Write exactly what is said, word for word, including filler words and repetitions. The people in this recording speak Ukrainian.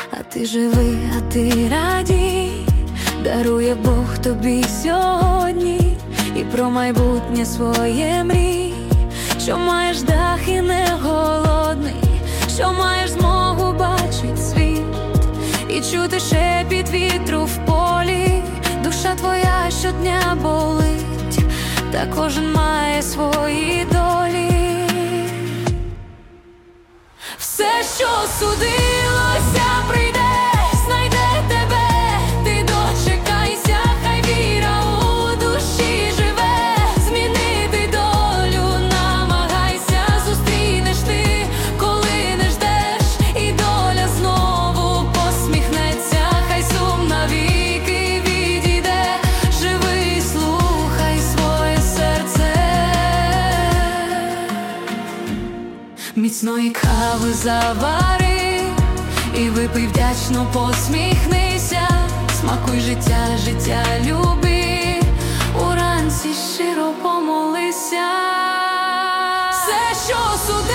А ти живи, а ти радій, дарує Бог тобі сьогодні. І про майбутнє своє мрій, що маєш дах і не голодний, що маєш змогу бачить світ і чути шепіт вітру в полі. Душа твоя щодня болить, та кожен має свої долі. Все, що судилося, прийде, знайде тебе, ти дочекайся, хай віра у душі живе. Змінити долю намагайся, зустрінеш ти, коли не ждеш, і доля знову посміхнеться. Хай сум навіки відійде, живи, слухай своє серце. Міцної кави завари і випий вдячно, посміхнися. Смакуй життя, життя люби, уранці щиро помолися. Все, що суди